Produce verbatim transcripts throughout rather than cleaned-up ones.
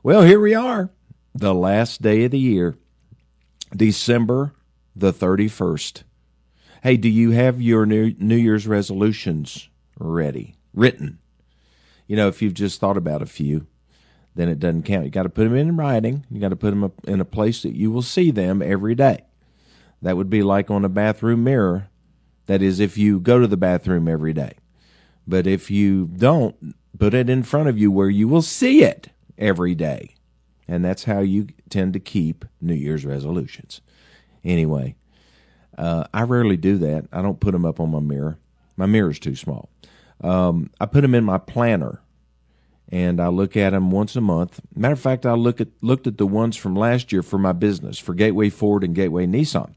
Well, here we are, the last day of the year, December the thirty-first. Hey, do you have your New, New Year's resolutions ready, written? You know, if you've just thought about a few, then it doesn't count. You got to put them in writing. You got to put them up in a place that you will see them every day. That would be like on a bathroom mirror. That is, if you go to the bathroom every day. But if you don't, put it in front of you where you will see it every day. And that's how you tend to keep New Year's resolutions. Anyway, uh, I rarely do that. I don't put them up on my mirror. My mirror's too small. Um, I put them in my planner, and I look at them once a month. Matter of fact, I look at looked at the ones from last year for my business, for Gateway Ford and Gateway Nissan.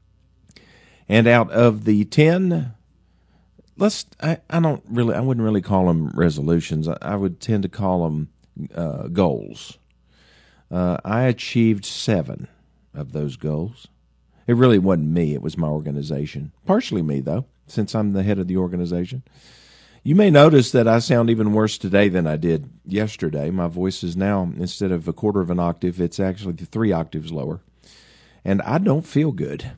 And out of the ten, let's I, I don't really I wouldn't really call them resolutions. I, I would tend to call them uh, goals. Uh, I achieved seven of those goals. It really wasn't me; it was my organization. Partially me, though, since I'm the head of the organization. You may notice that I sound even worse today than I did yesterday. My voice is now, instead of a quarter of an octave, it's actually three octaves lower. And I don't feel good.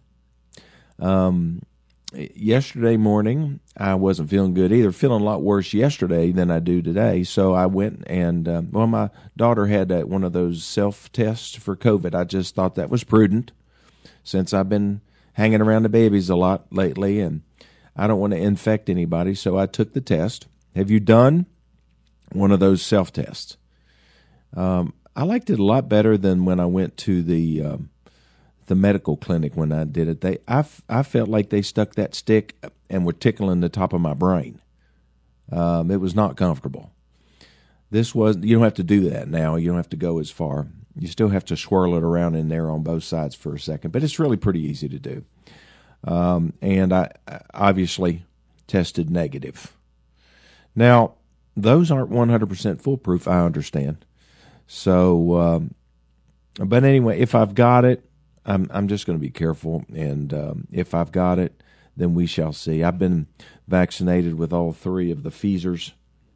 Um, yesterday morning, I wasn't feeling good either. Feeling a lot worse yesterday than I do today. So I went and, uh, well, my daughter had uh, one of those self-tests for COVID. I just thought that was prudent since I've been hanging around the babies a lot lately, and I don't want to infect anybody, so I took the test. Have you done one of those self-tests? Um, I liked it a lot better than when I went to the um, the medical clinic when I did it. They, I, I felt like they stuck that stick and were tickling the top of my brain. Um, it was not comfortable. This was, you don't have to do that now. You don't have to go as far. You still have to swirl it around in there on both sides for a second, but it's really pretty easy to do. Um, and I obviously tested negative. Now, those aren't one hundred percent foolproof, I understand. So, um, but anyway, if I've got it, I'm I'm just going to be careful. And um, if I've got it, then we shall see. I've been vaccinated with all three of the Pfizers.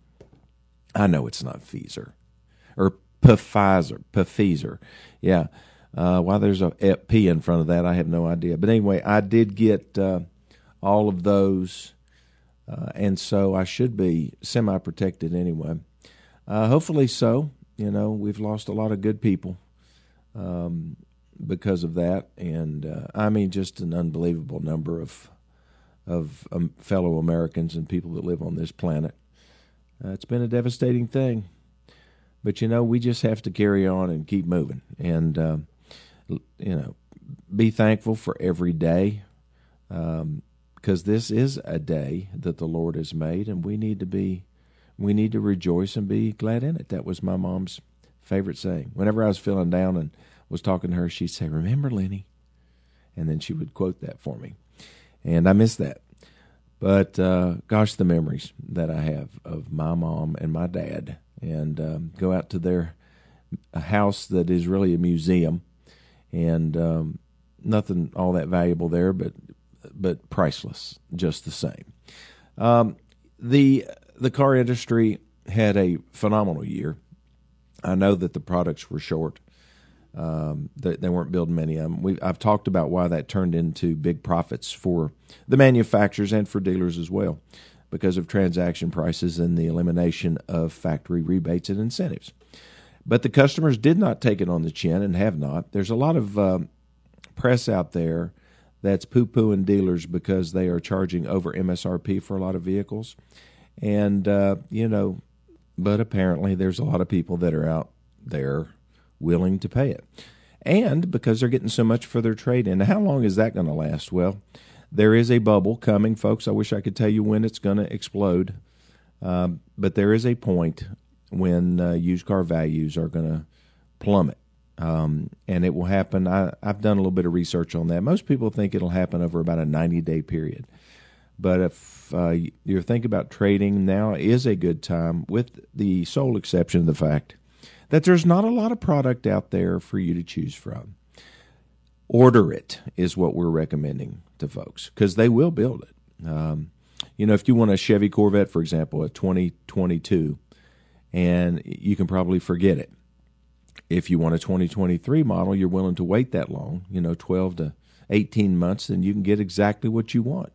I know it's not Pfizer. Or Pfizer. Pfizer. Yeah. Uh, why there's a P in front of that, I have no idea. But anyway, I did get uh, all of those, uh, and so I should be semi-protected anyway. Uh, hopefully so. You know, we've lost a lot of good people um, because of that, and uh, I mean just an unbelievable number of of um, fellow Americans and people that live on this planet. Uh, it's been a devastating thing, but you know, we just have to carry on and keep moving, and uh, you know, be thankful for every day, um, because this is a day that the Lord has made, and we need to be, we need to rejoice and be glad in it. That was my mom's favorite saying. Whenever I was feeling down and was talking to her, she'd say, "Remember, Lenny," and then she would quote that for me, and I miss that. But uh, gosh, the memories that I have of my mom and my dad, and um, go out to their house that is really a museum. And um, nothing all that valuable there, but but priceless, just the same. Um, the the car industry had a phenomenal year. I know that the products were short. Um, they, they weren't building many of them. We, I've talked about why that turned into big profits for the manufacturers and for dealers as well, because of transaction prices and the elimination of factory rebates and incentives. But the customers did not take it on the chin and have not. There's a lot of um, press out there that's poo-pooing dealers because they are charging over M S R P for a lot of vehicles. And, uh, you know, but apparently there's a lot of people that are out there willing to pay it. And because they're getting so much for their trade-in. Now, how long is that going to last? Well, there is a bubble coming, folks. I wish I could tell you when it's going to explode. Um, but there is a point when uh, used car values are going to plummet. Um, and it will happen. I, I've done a little bit of research on that. Most people think it'll happen over about a ninety-day period. But if uh, you're thinking about trading, now is a good time, with the sole exception of the fact that there's not a lot of product out there for you to choose from. Order it is what we're recommending to folks, because they will build it. Um, you know, if you want a Chevy Corvette, for example, a twenty twenty-two, and you can probably forget it. If you want a twenty twenty-three model, you're willing to wait that long, you know, twelve to eighteen months, then you can get exactly what you want.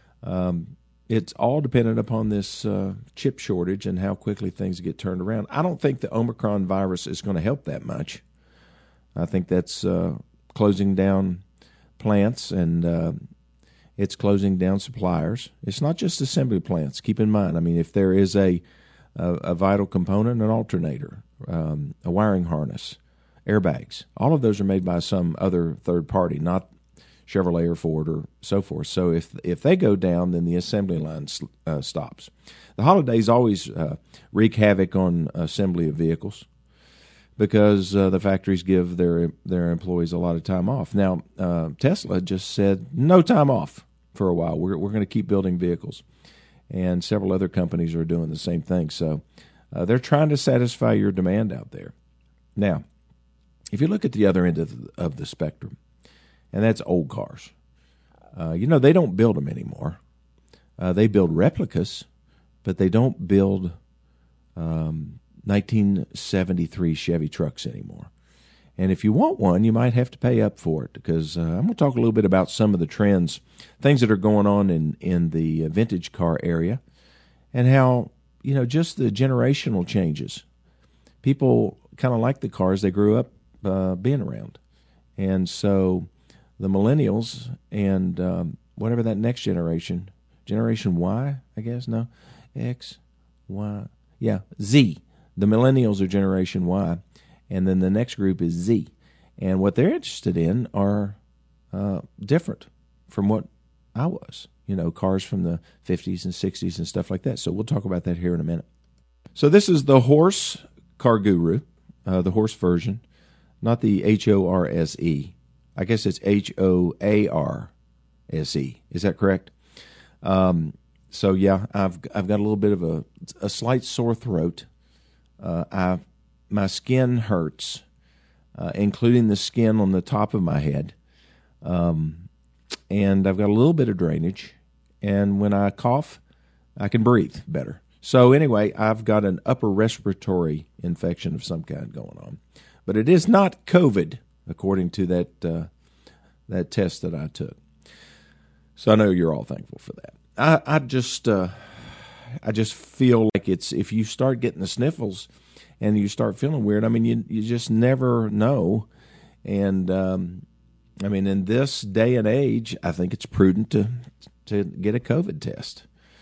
Um, it's all dependent upon this uh, chip shortage and how quickly things get turned around. I don't think the Omicron virus is going to help that much. I think that's uh, closing down plants and uh, it's closing down suppliers. It's not just assembly plants. Keep in mind, I mean, if there is a a, a vital component, an alternator, um, a wiring harness, airbags, all of those are made by some other third party, not Chevrolet or Ford or so forth. So if if they go down, then the assembly line uh, stops. The holidays always uh, wreak havoc on assembly of vehicles because uh, the factories give their their employees a lot of time off. Now, uh, Tesla just said no time off for a while. We're we're going to keep building vehicles, and several other companies are doing the same thing. So uh, they're trying to satisfy your demand out there. Now, if you look at the other end of the, of the spectrum, and that's old cars, uh, you know, they don't build them anymore. Uh, they build replicas, but they don't build um, nineteen seventy-three Chevy trucks anymore. And if you want one, you might have to pay up for it because uh, I'm going to talk a little bit about some of the trends, things that are going on in, in the vintage car area, and how, you know, just the generational changes. People kind of like the cars they grew up uh, being around. And so the millennials and um, whatever that next generation, Generation Y, I guess, no, X, Y, yeah, Z. The millennials are Generation Y, and then the next group is Z. And what they're interested in are uh, different from what I was, you know, cars from the fifties and sixties and stuff like that. So we'll talk about that here in a minute. So this is the Horse Car Guru, uh, the Horse version, not the H O R S E. I guess it's H O A R S E. Is that correct? Um, so yeah, I've I've got a little bit of a a slight sore throat. Uh, I my skin hurts, uh, including the skin on the top of my head, um, and I've got a little bit of drainage. And when I cough, I can breathe better. So anyway, I've got an upper respiratory infection of some kind going on, but it is not COVID, according to that uh, that test that I took. So I know you're all thankful for that. I, I just uh, I just feel like it's if you start getting the sniffles and you start feeling weird, I mean, you you just never know. And um, I mean, in this day and age, I think it's prudent to to get a COVID test.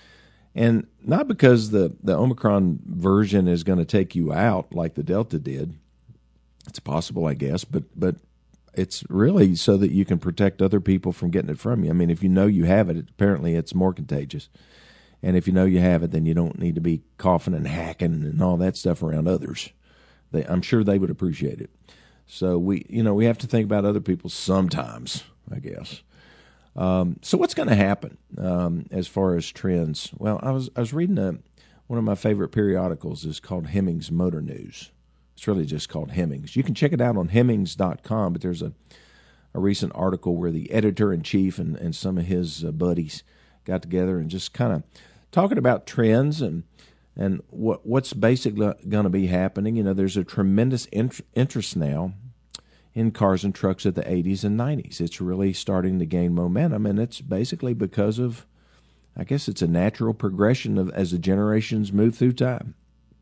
And not because the, the Omicron version is going to take you out like the Delta did. It's possible, I guess, but but it's really so that you can protect other people from getting it from you. I mean, if you know you have it, apparently it's more contagious. And if you know you have it, then you don't need to be coughing and hacking and all that stuff around others. They, I'm sure they would appreciate it. So we, you know, we have to think about other people sometimes, I guess. Um, so what's going to happen um, as far as trends? Well, I was I was reading a, one of my favorite periodicals is called Hemmings Motor News. It's really just called Hemmings. You can check it out on Hemmings dot com, but there's a, a recent article where the editor-in-chief and, and some of his uh, buddies got together and just kind of talking about trends and and what what's basically going to be happening. You know, there's a tremendous int- interest now in cars and trucks of the eighties and nineties. It's really starting to gain momentum, and it's basically because of, I guess it's a natural progression of as the generations move through time.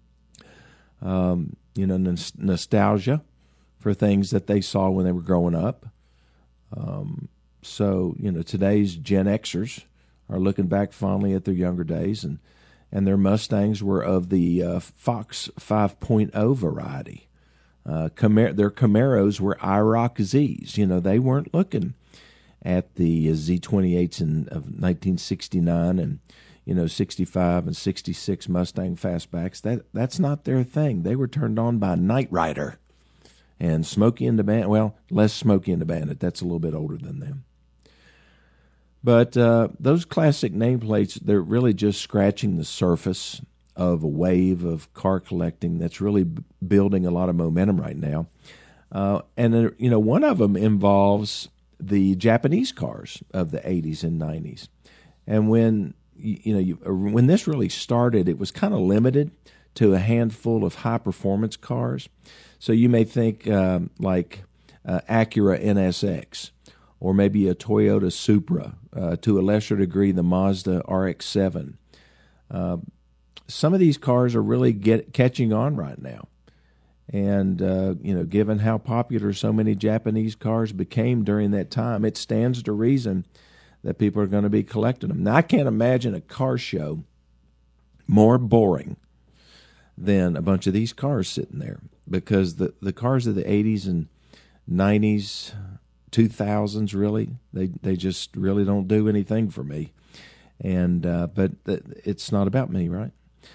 Um, you know, n- nostalgia for things that they saw when they were growing up. Um, so, you know, today's Gen Xers are looking back fondly at their younger days, and, and their Mustangs were of the uh, Fox five point oh variety. Uh, Camar- their Camaros were I ROC Zs. You know, they weren't looking at the Z twenty-eights in, of nineteen sixty-nine and, you know, sixty-five and sixty-six Mustang fastbacks. That That's not their thing. They were turned on by Knight Rider and Smokey and the Bandit. Well, less Smokey and the Bandit. That's a little bit older than them. But uh, those classic nameplates, they're really just scratching the surface of a wave of car collecting that's really b- building a lot of momentum right now. Uh, and, uh, you know, one of them involves the Japanese cars of the eighties and nineties. And when, you, you know, you, when this really started, it was kind of limited to a handful of high-performance cars. So you may think um, like uh, Acura N S X, or maybe a Toyota Supra, uh, to a lesser degree the Mazda R X seven. Uh, some of these cars are really get, catching on right now. And, uh, you know, given how popular so many Japanese cars became during that time, it stands to reason that people are going to be collecting them. Now, I can't imagine a car show more boring than a bunch of these cars sitting there, because the, the cars of the eighties and nineties, two thousands, really, they, they just really don't do anything for me. And uh, but th- it's not about me, right?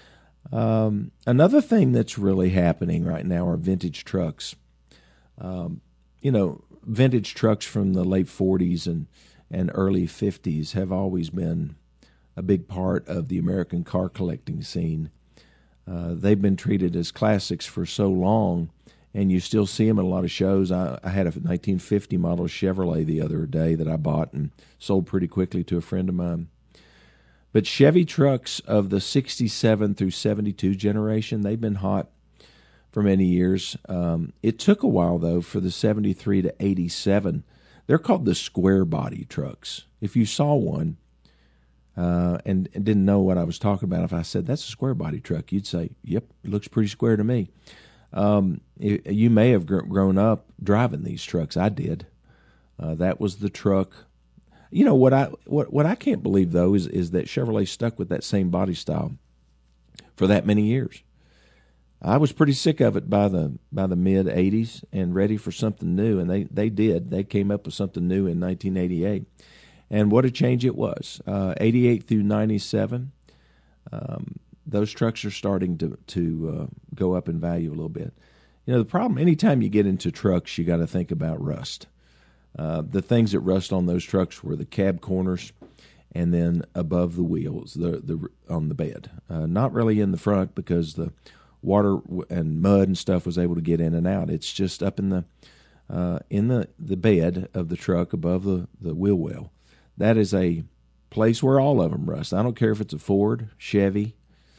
Um, another thing that's really happening right now are vintage trucks. Um, you know, vintage trucks from the late forties and, and early fifties have always been a big part of the American car collecting scene. Uh, they've been treated as classics for so long, and you still see them at a lot of shows. I, I had a nineteen fifty model Chevrolet the other day that I bought and sold pretty quickly to a friend of mine. But Chevy trucks of the sixty-seven through seventy-two generation, they've been hot for many years. Um, it took a while, though, for the seventy-three to eighty-seven. They're called the square body trucks. If you saw one uh, and, and didn't know what I was talking about, if I said, that's a square body truck, you'd say, yep, it looks pretty square to me. Um, it, you may have gr- grown up driving these trucks. I did. Uh, that was the truck. You know, what I what what I can't believe, though, is is that Chevrolet stuck with that same body style for that many years. I was pretty sick of it by the by the mid eighties and ready for something new, and they, they did. They came up with something new in nineteen eighty-eight. And what a change it was. Uh, eighty-eight through ninety-seven, um, those trucks are starting to, to uh, go up in value a little bit. You know, the problem, anytime you get into trucks, you got to think about rust. Uh, the things that rust on those trucks were the cab corners and then above the wheels, the the on the bed. Uh, not really in the front, because the water and mud and stuff was able to get in and out. It's just up in the uh, in the, the bed of the truck above the, the wheel well. That is a place where all of them rust. I don't care if it's a Ford, Chevy,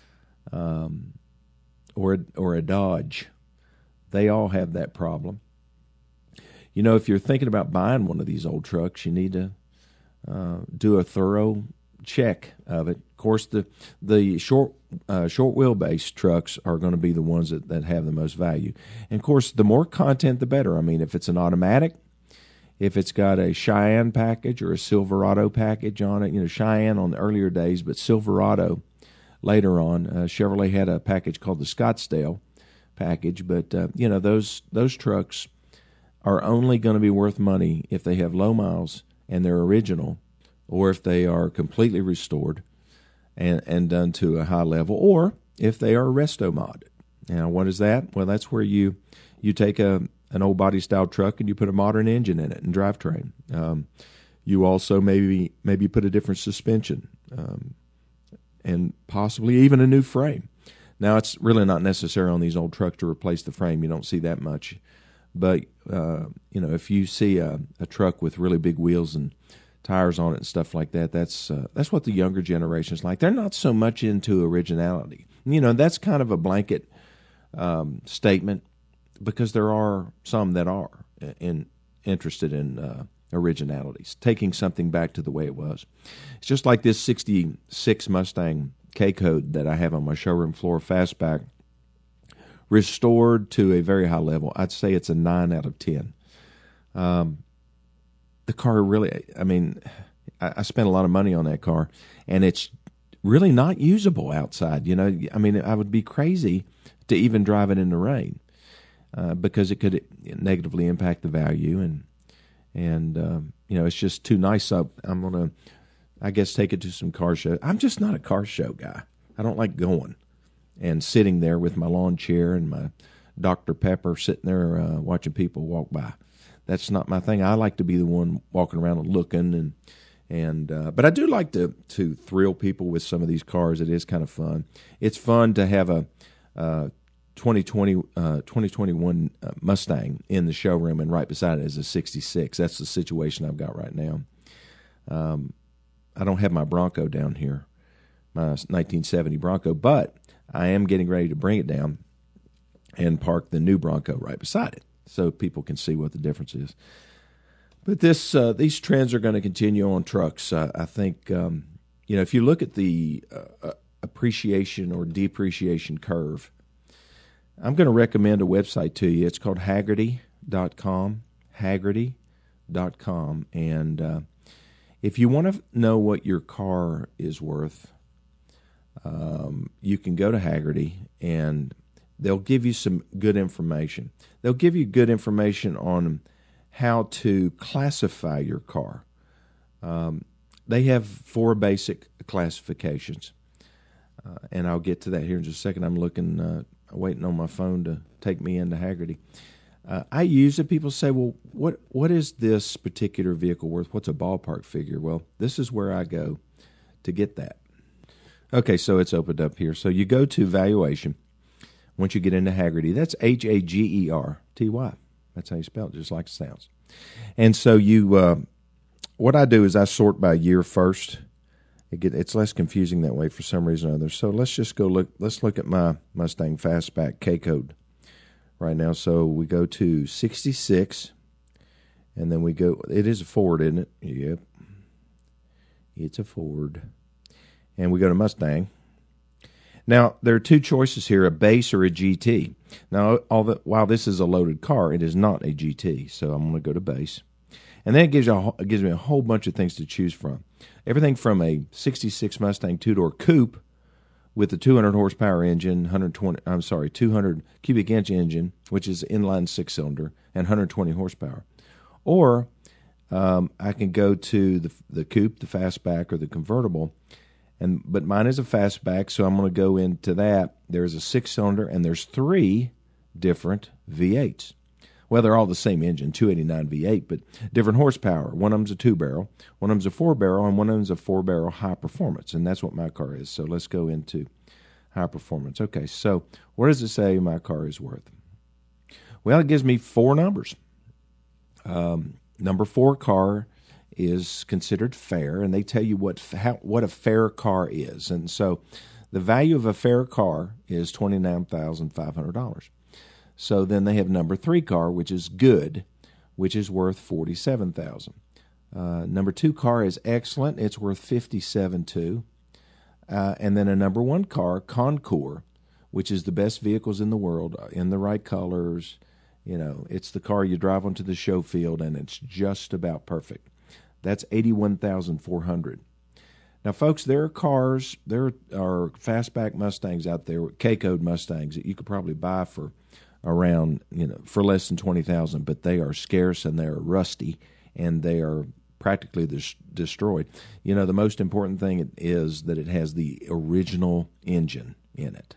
um, or, or a Dodge. They all have that problem. You know, if you're thinking about buying one of these old trucks, you need to uh, do a thorough check of it. Of course, the the short uh, short wheelbase trucks are going to be the ones that, that have the most value. And, of course, the more content, the better. I mean, if it's an automatic, if it's got a Cheyenne package or a Silverado package on it, you know, Cheyenne on the earlier days, but Silverado later on. Uh, Chevrolet had a package called the Scottsdale package, but, uh, you know, those those trucks are only going to be worth money if they have low miles and they're original, or if they are completely restored and, and done to a high level, or if they are resto modded. Now, what is that? Well, that's where you you take a an old body style truck and you put a modern engine in it and drivetrain. Um, you also maybe maybe put a different suspension um, and possibly even a new frame. Now, it's really not necessary on these old trucks to replace the frame. You don't see that much. But, uh, you know, if you see a, a truck with really big wheels and tires on it and stuff like that, that's uh, that's what the younger generation's like. They're not so much into originality. You know, that's kind of a blanket um, statement, because there are some that are in, interested in uh, originalities, taking something back to the way it was. It's just like this sixty-six Mustang K-Code that I have on my showroom floor, fastback, restored to a very high level. I'd say it's a nine out of ten. Um, the car really, I mean, I, I spent a lot of money on that car, and it's really not usable outside. You know, I mean, I would be crazy to even drive it in the rain uh, because it could negatively impact the value, and and um, you know, it's just too nice. So I'm gonna, I guess, take it to some car shows. I'm just not a car show guy. I don't like going and sitting there with my lawn chair and my Doctor Pepper, sitting there uh, watching people walk by. That's not my thing. I like to be the one walking around and looking, and and uh, but I do like to to thrill people with some of these cars. It is kind of fun. It's fun to have a uh, twenty twenty, uh, twenty twenty-one uh, Mustang in the showroom, and right beside it is a sixty-six. That's the situation I've got right now. Um, I don't have my Bronco down here, my nineteen seventy Bronco, but I am getting ready to bring it down and park the new Bronco right beside it so people can see what the difference is. But this uh, these trends are going to continue on trucks. Uh, I think, um, you know, if you look at the uh, appreciation or depreciation curve, I'm going to recommend a website to you. It's called Hagerty dot com, Hagerty dot com. And uh, if you want to know what your car is worth, um, you can go to Hagerty and they'll give you some good information. They'll give you good information on how to classify your car. Um, they have four basic classifications, uh, and I'll get to that here in just a second. I'm looking, uh, waiting on my phone to take me into Hagerty. Uh, I use it. People say, well, what what is this particular vehicle worth? What's a ballpark figure? Well, this is where I go to get that. Okay, so it's opened up here. So you go to valuation. Once you get into Hagerty, that's H A G E R T Y. That's how you spell it, just like it sounds. And so you, uh, what I do is I sort by year first. It get, it's less confusing that way for some reason or other. So let's just go look. Let's look at my Mustang Fastback K code right now. So we go to sixty-six, and then we go. It is a Ford, isn't it? Yep, it's a Ford. And we go to Mustang. Now, there are two choices here, a base or a G T. Now, all the, while this is a loaded car, it is not a G T, so I'm going to go to base. And then it gives, you a, it gives me a whole bunch of things to choose from. Everything from a sixty-six Mustang two-door coupe with a two hundred horsepower engine, one hundred twenty, I'm sorry, two hundred cubic inch engine, which is inline six-cylinder, and one hundred twenty horsepower. Or um, I can go to the, the coupe, the fastback, or the convertible. And but mine is a fastback, so I'm going to go into that. There's a six-cylinder, and there's three different V eights. Well, they're all the same engine, two eighty-nine V eight, but different horsepower. One of them's a two-barrel, one of them's a four-barrel, and one of them's a four-barrel high performance, and that's what my car is. So let's go into high performance. Okay, so what does it say my car is worth? Well, it gives me four numbers. Um, number four car is considered fair, and they tell you what how, what a fair car is. And so the value of a fair car is twenty-nine thousand five hundred dollars. So then they have number three car, which is good, which is worth forty-seven thousand dollars. Uh, number two car is excellent. It's worth fifty-seven thousand two hundred dollars. Uh, and then a number one car, Concours, which is the best vehicles in the world, in the right colors. You know, it's the car you drive onto the show field, and it's just about perfect. That's eighty-one thousand four hundred dollars. Now, folks, there are cars, there are fastback Mustangs out there, K-code Mustangs that you could probably buy for around, you know, for less than twenty thousand dollars, but they are scarce and they are rusty and they are practically dis- destroyed. You know, the most important thing is that it has the original engine in it.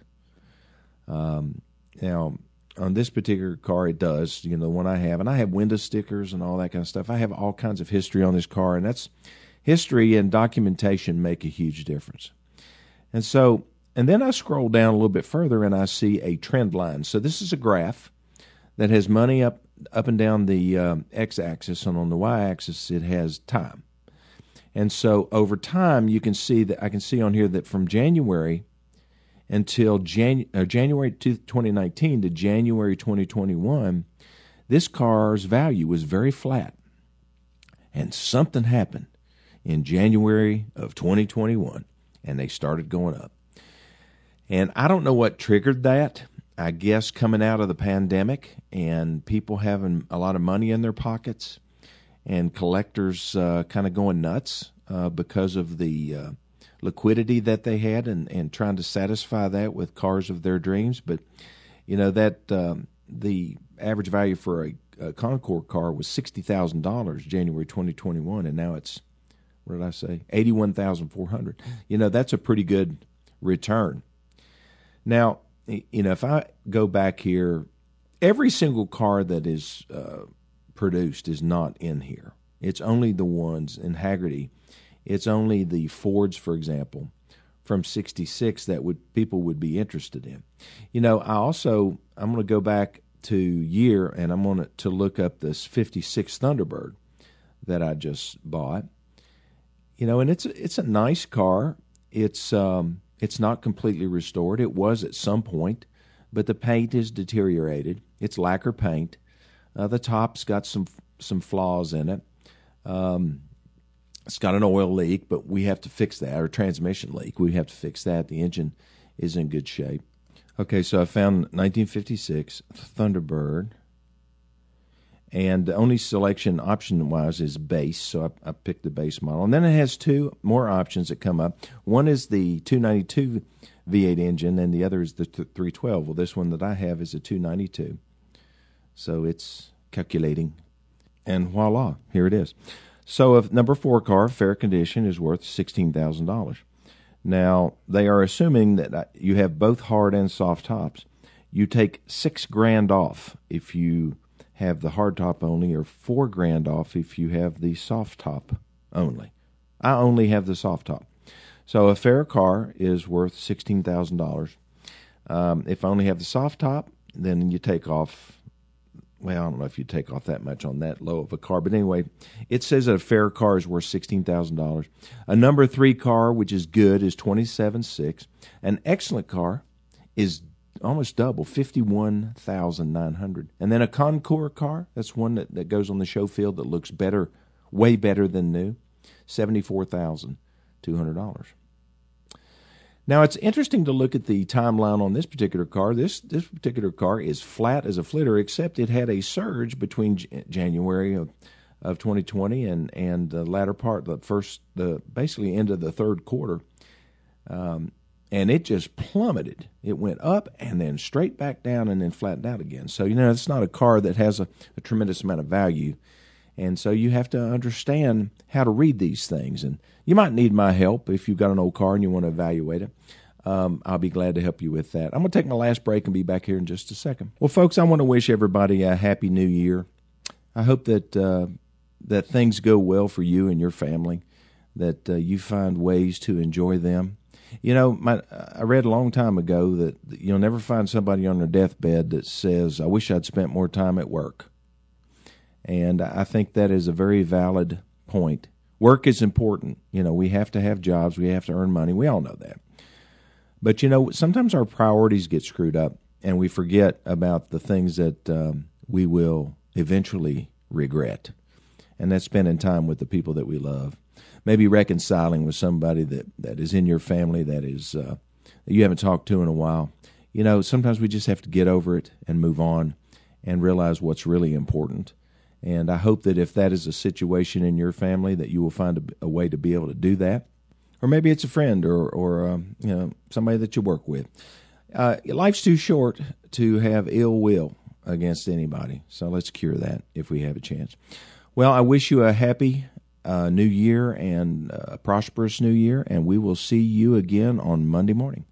Um, now, on this particular car, it does, you know, the one I have, and I have window stickers and all that kind of stuff. I have all kinds of history on this car, and that's history and documentation make a huge difference. And so, and then I scroll down a little bit further, and I see a trend line. So this is a graph that has money up up and down the um, x-axis, and on the y-axis it has time. And so over time, you can see that I can see on here that from January until Jan- uh, January twenty nineteen to January twenty twenty-one, this car's value was very flat. And something happened in January of twenty twenty-one, and they started going up. And I don't know what triggered that. I guess coming out of the pandemic and people having a lot of money in their pockets and collectors uh, kind of going nuts uh, because of the uh, liquidity that they had and, and trying to satisfy that with cars of their dreams. But, you know, that um, the average value for a, a Concours car was sixty thousand dollars January twenty twenty-one, and now it's, what did I say, eighty-one thousand four hundred dollars. You know, that's a pretty good return. Now, you know, if I go back here, every single car that is uh, produced is not in here. It's only the ones in Hagerty. It's only the Fords, for example, from sixty-six that would people would be interested in. You know, I also, I'm going to go back to year, and I'm going to look up this fifty-six Thunderbird that I just bought. You know, and it's it's a nice car. It's um, It's not completely restored. It was at some point, but the paint is deteriorated. It's lacquer paint. Uh, the top's got some some flaws in it. Um, it's got an oil leak, but we have to fix that, or a transmission leak. We have to fix that. The engine is in good shape. Okay, so I found nineteen fifty-six Thunderbird. And the only selection option-wise is base, so I, I picked the base model. And then it has two more options that come up. One is the two ninety-two V eight engine, and the other is the three twelve. Well, this one that I have is a two ninety-two. So it's calculating. And voila, here it is. So a number four car, fair condition, is worth sixteen thousand dollars. Now, they are assuming that you have both hard and soft tops. You take six grand off if you have the hard top only, or four grand off if you have the soft top only. I only have the soft top. So a fair car is worth sixteen thousand dollars. Um, if I only have the soft top, then you take off, well, I don't know if you take off that much on that low of a car, but anyway, it says that a fair car is worth sixteen thousand dollars. A number three car, which is good, is twenty-seven six. An excellent car is almost double, fifty-one thousand nine hundred dollars. And then a Concours car, that's one that, that goes on the show field that looks better, way better than new, seventy-four thousand two hundred dollars. Now, it's interesting to look at the timeline on this particular car. This this particular car is flat as a flitter, except it had a surge between J- January of, of twenty twenty and, and the latter part, the first, the basically end of the third quarter. Um, And it just plummeted. It went up and then straight back down and then flattened out again. So, you know, it's not a car that has a, a tremendous amount of value. And so you have to understand how to read these things. And you might need my help if you've got an old car and you want to evaluate it. Um, I'll be glad to help you with that. I'm going to take my last break and be back here in just a second. Well, folks, I want to wish everybody a happy new year. I hope that uh, that things go well for you and your family, that uh, you find ways to enjoy them. You know, my, I read a long time ago that you'll never find somebody on their deathbed that says, I wish I'd spent more time at work. And I think that is a very valid point. Work is important. You know, we have to have jobs. We have to earn money. We all know that. But, you know, sometimes our priorities get screwed up and we forget about the things that um, we will eventually regret. And that's spending time with the people that we love. Maybe reconciling with somebody that, that is in your family that is uh, that you haven't talked to in a while. You know, sometimes we just have to get over it and move on and realize what's really important. And I hope that if that is a situation in your family, that you will find a, a way to be able to do that. Or maybe it's a friend or, or um, you know, somebody that you work with. Uh, life's too short to have ill will against anybody. So let's cure that if we have a chance. Well, I wish you a happy Uh, new year and a prosperous new year, and we will see you again on Monday morning.